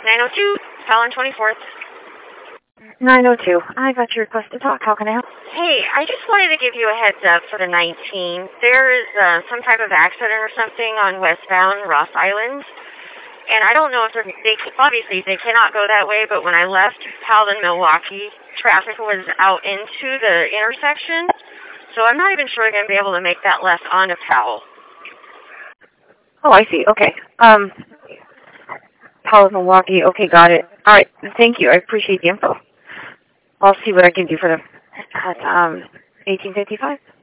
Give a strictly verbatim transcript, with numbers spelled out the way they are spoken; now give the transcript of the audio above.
nine oh two, Fallon twenty-fourth. nine oh two. I got your request to talk. How can I help? Hey, I just wanted to give you a heads up for the nineteenth. There is uh, some type of accident or something on westbound Ross Island. And I don't know if they're, they, obviously they cannot go that way, but when I left Paladin, Milwaukee, traffic was out into the intersection. So I'm not even sure they're going to be able to make that left onto Powell. Oh, I see. Okay. Um, Paladin, Milwaukee. Okay, got it. All right. Thank you. I appreciate the info. I'll see what I can do for them. Um, eighteen fifty-five?